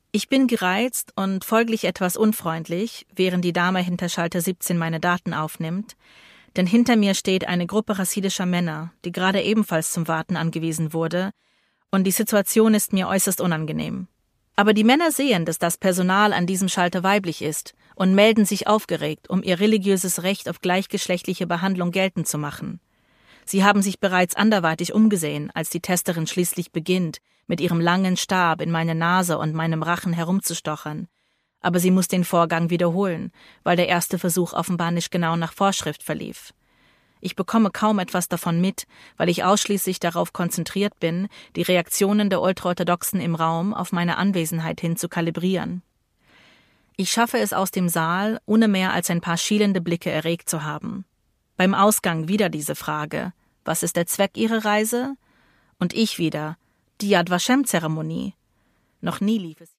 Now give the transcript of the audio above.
Ich bin gereizt und folglich etwas unfreundlich, während die Dame hinter Schalter 17 meine Daten aufnimmt, denn hinter mir steht eine Gruppe hasidischer Männer, die gerade ebenfalls zum Warten angewiesen wurde, und die Situation ist mir äußerst unangenehm. Aber die Männer sehen, dass das Personal an diesem Schalter weiblich ist und melden sich aufgeregt, um ihr religiöses Recht auf gleichgeschlechtliche Behandlung geltend zu machen. Sie haben sich bereits anderweitig umgesehen, als die Testerin schließlich beginnt, mit ihrem langen Stab in meine Nase und meinem Rachen herumzustochern. Aber sie muss den Vorgang wiederholen, weil der erste Versuch offenbar nicht genau nach Vorschrift verlief. Ich bekomme kaum etwas davon mit, weil ich ausschließlich darauf konzentriert bin, die Reaktionen der Ultraorthodoxen im Raum auf meine Anwesenheit hin zu kalibrieren. Ich schaffe es aus dem Saal, ohne mehr als ein paar schielende Blicke erregt zu haben. Beim Ausgang wieder diese Frage: Was ist der Zweck Ihrer Reise? Und ich wieder: Die Yad Vashem-Zeremonie. Noch nie lief es.